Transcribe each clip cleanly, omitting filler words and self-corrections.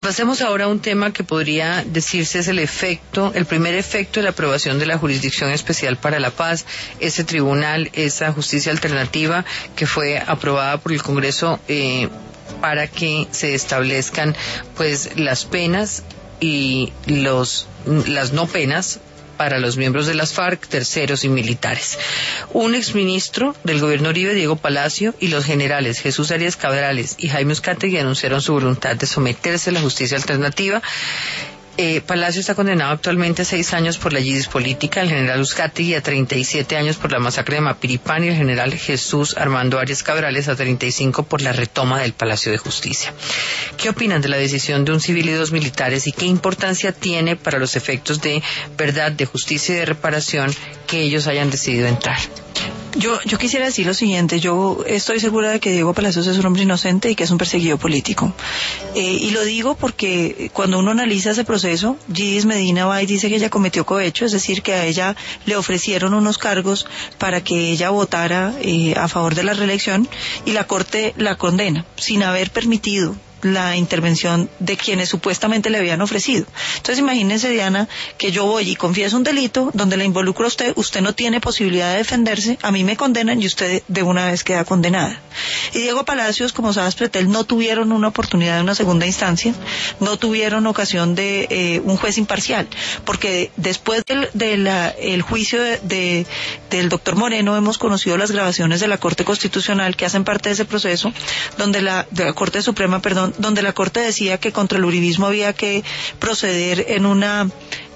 Pasemos ahora a un tema que podría decirse es el primer efecto de la aprobación de la Jurisdicción Especial para la Paz, ese tribunal, esa justicia alternativa que fue aprobada por el Congreso para que se establezcan pues las penas y las no penas para los miembros de las FARC, terceros y militares. Un exministro del gobierno Uribe, Diego Palacio, y los generales Jesús Arias Cabrales y Jaime Uzcategui anunciaron su voluntad de someterse a la justicia alternativa. Palacio está condenado actualmente a 6 años por la yidis política, el general Uzcategui a 37 años por la masacre de Mapiripán y el general Jesús Armando Arias Cabrales a 35 por la retoma del Palacio de Justicia. ¿Qué opinan de la decisión de un civil y 2 militares y qué importancia tiene para los efectos de verdad, de justicia y de reparación que ellos hayan decidido entrar? Yo quisiera decir lo siguiente, yo estoy segura de que Diego Palacios es un hombre inocente y que es un perseguido político. Y lo digo porque cuando uno analiza ese proceso, Yidis Medina va y dice que ella cometió cohecho, es decir, que a ella le ofrecieron unos cargos para que ella votara a favor de la reelección y la Corte la condena, sin haber permitido la intervención de quienes supuestamente le habían ofrecido. Entonces imagínense, Diana, que yo voy y confieso un delito donde le involucro a usted no tiene posibilidad de defenderse, a mí me condenan y usted de una vez queda condenada. Y Diego Palacios, como Sabas Pretel, no tuvieron una oportunidad de una segunda instancia, no tuvieron ocasión de un juez imparcial, porque después del juicio del doctor Moreno hemos conocido las grabaciones de la Corte Constitucional que hacen parte de ese proceso, de la Corte Suprema, donde la Corte decía que contra el uribismo había que proceder en una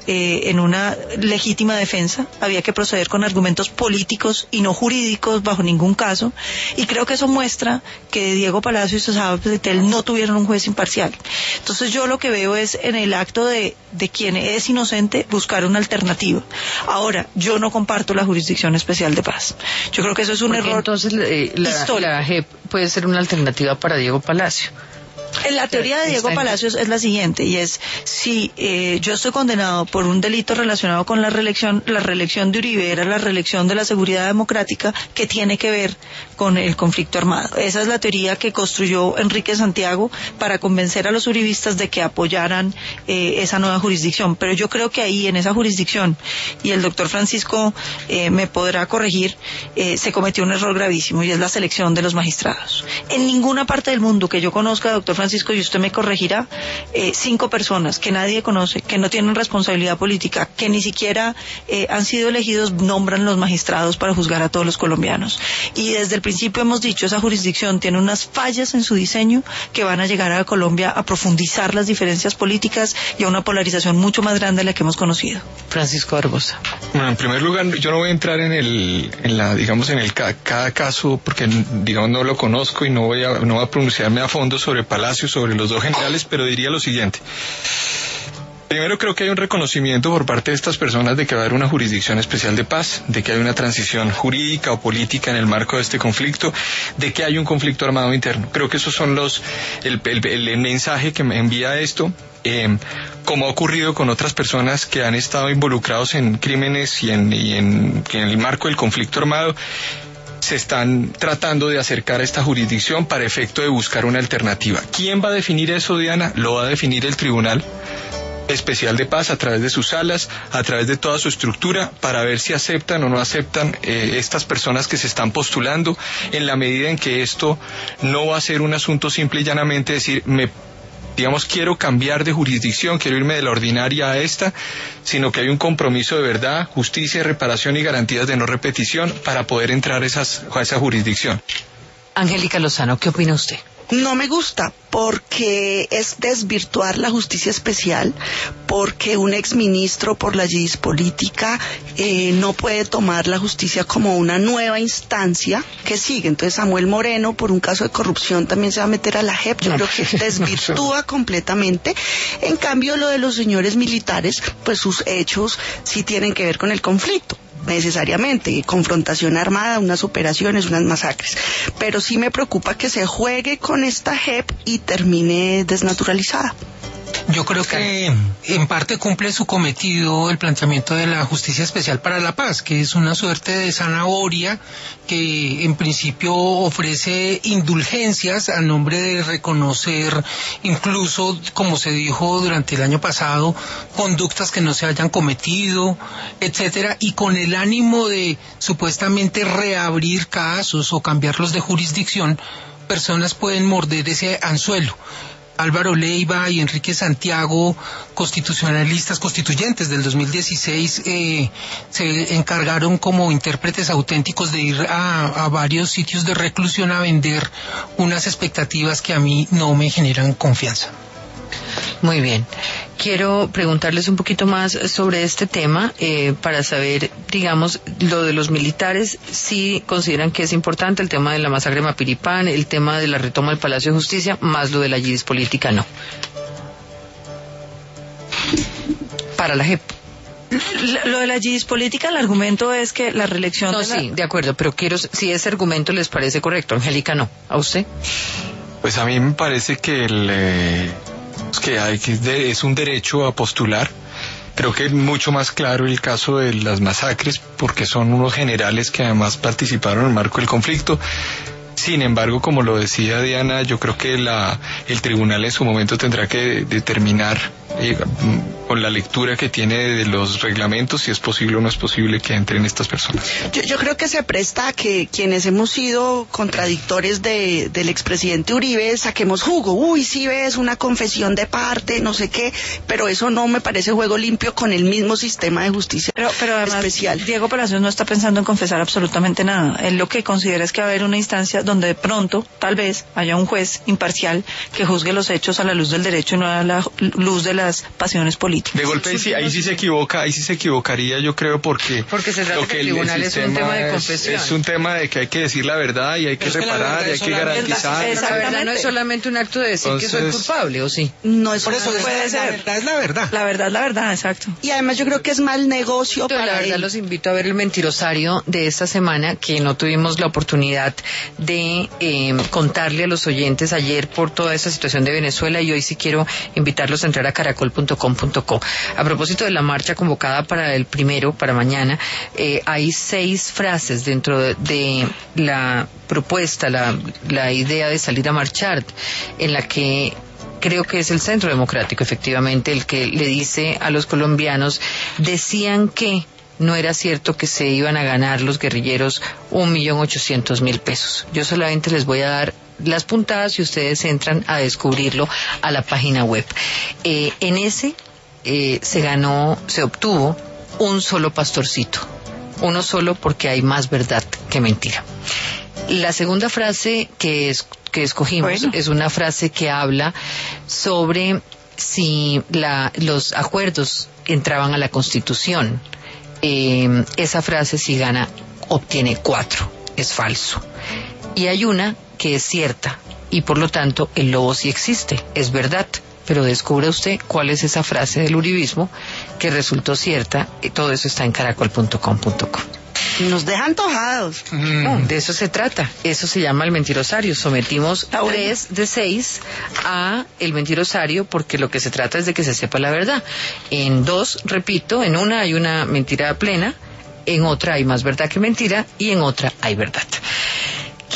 legítima defensa, había que proceder con argumentos políticos y no jurídicos bajo ningún caso, y creo que eso muestra que Diego Palacios y Sabas Pretel no tuvieron un juez imparcial. Entonces yo lo que veo es en el acto de quien es inocente buscar una alternativa. Ahora, yo no comparto la Jurisdicción Especial de Paz. Yo creo que eso es un error. Entonces la JEP puede ser una alternativa para Diego Palacio. La teoría de Diego Palacios es la siguiente, y es, si yo estoy condenado por un delito relacionado con la reelección de Uribe era la reelección de la seguridad democrática que tiene que ver con el conflicto armado. Esa es la teoría que construyó Enrique Santiago para convencer a los uribistas de que apoyaran esa nueva jurisdicción. Pero yo creo que ahí, en esa jurisdicción, y el doctor Francisco me podrá corregir, se cometió un error gravísimo, y es la selección de los magistrados. En ninguna parte del mundo que yo conozca, doctor Francisco, y usted me corregirá, 5 personas que nadie conoce, que no tienen responsabilidad política, que ni siquiera han sido elegidos, nombran los magistrados para juzgar a todos los colombianos. Y desde el principio hemos dicho, esa jurisdicción tiene unas fallas en su diseño que van a llegar a Colombia a profundizar las diferencias políticas y a una polarización mucho más grande de la que hemos conocido. Francisco Barbosa. Bueno, en primer lugar, yo no voy a entrar en cada caso, porque digamos no lo conozco y no voy a pronunciarme a fondo sobre Palacio, sobre los 2 generales, pero diría lo siguiente. Primero, creo que hay un reconocimiento por parte de estas personas de que va a haber una jurisdicción especial de paz, de que hay una transición jurídica o política en el marco de este conflicto, de que hay un conflicto armado interno. Creo que esos son el mensaje que me envía esto, como ha ocurrido con otras personas que han estado involucrados en crímenes y en el marco del conflicto armado. Se están tratando de acercar a esta jurisdicción para efecto de buscar una alternativa. ¿Quién va a definir eso, Diana? Lo va a definir el Tribunal Especial de Paz a través de sus salas, a través de toda su estructura, para ver si aceptan o no aceptan estas personas que se están postulando, en la medida en que esto no va a ser un asunto simple y llanamente decir, quiero cambiar de jurisdicción, quiero irme de la ordinaria a esta, sino que hay un compromiso de verdad, justicia, reparación y garantías de no repetición para poder entrar a esa jurisdicción. Angélica Lozano, ¿qué opina usted? No me gusta, porque es desvirtuar la justicia especial, porque un exministro por la yidis política no puede tomar la justicia como una nueva instancia que sigue. Entonces Samuel Moreno, por un caso de corrupción, también se va a meter a la JEP. Yo creo que desvirtúa completamente. En cambio, lo de los señores militares, pues sus hechos sí tienen que ver con el conflicto. Necesariamente, confrontación armada, unas operaciones, unas masacres, pero sí me preocupa que se juegue con esta JEP y termine desnaturalizada. Yo creo que en parte cumple su cometido el planteamiento de la Justicia Especial para la Paz, que es una suerte de zanahoria que en principio ofrece indulgencias a nombre de reconocer, incluso como se dijo durante el año pasado, conductas que no se hayan cometido, etcétera, y con el ánimo de supuestamente reabrir casos o cambiarlos de jurisdicción, personas pueden morder ese anzuelo. Álvaro Leiva y Enrique Santiago, constituyentes del 2016, se encargaron como intérpretes auténticos de ir a varios sitios de reclusión a vender unas expectativas que a mí no me generan confianza. Muy bien. Quiero preguntarles un poquito más sobre este tema para saber, digamos, lo de los militares, si consideran que es importante el tema de la masacre de Mapiripán, el tema de la retoma del Palacio de Justicia, más lo de la yidis política, no. Para la JEP. Lo de la yidis política, el argumento es que la reelección... No, sí, de acuerdo, pero quiero, si ese argumento les parece correcto. Angélica, no. ¿A usted? Pues a mí me parece que es un derecho a postular. Creo que es mucho más claro el caso de las masacres, porque son unos generales que además participaron en el marco del conflicto. Sin embargo, como lo decía Diana, yo creo que el tribunal en su momento tendrá que determinar con la lectura que tiene de los reglamentos si es posible o no es posible que entren estas personas. Yo creo que se presta a que quienes hemos sido contradictores del expresidente Uribe saquemos jugo. Uy, sí ves, una confesión de parte, no sé qué, pero eso no me parece juego limpio con el mismo sistema de justicia pero además, especial. Diego Palacios no está pensando en confesar absolutamente nada. Él lo que considera es que va a haber una instancia donde de pronto, tal vez, haya un juez imparcial que juzgue los hechos a la luz del derecho y no a la luz de las pasiones políticas. De golpe ahí sí se equivocaría, yo creo, porque se trata que el tribunal es un tema de confesión. Es un tema de que hay que decir la verdad y hay que reparar y hay que garantizar. La verdad no es solamente un acto de decir que soy culpable, ¿o sí? No es por eso puede ser. La verdad es la verdad. La verdad, la verdad, exacto. Y además yo creo que es mal negocio Pero para la verdad él. los invito a ver el mentirosario de esta semana, que no tuvimos la oportunidad de contarle a los oyentes ayer por toda esta situación de Venezuela, y hoy sí quiero invitarlos a entrar a caracol.com.co. A propósito de la marcha convocada para el 1, para mañana, hay 6 frases dentro de la propuesta, la idea de salir a marchar, en la que creo que es el Centro Democrático, efectivamente, el que le dice a los colombianos: decían que no era cierto que se iban a ganar los guerrilleros 1.800.000 pesos. Yo solamente les voy a dar las puntadas y ustedes entran a descubrirlo a la página web. En ese se obtuvo un solo pastorcito, uno solo, porque hay más verdad que mentira. La segunda frase que escogimos es una frase que habla sobre si los acuerdos entraban a la Constitución. Esa frase, si gana, obtiene 4, es falso. Y hay una que es cierta, y por lo tanto el lobo sí existe, es verdad. Pero descubra usted cuál es esa frase del uribismo que resultó cierta. Todo eso está en caracol.com.co. Nos deja antojados. No, de eso se trata. Eso se llama el mentirosario. Sometimos 3 de 6 a el mentirosario, porque lo que se trata es de que se sepa la verdad. En 2, repito, en una hay una mentira plena, en otra hay más verdad que mentira, y en otra hay verdad.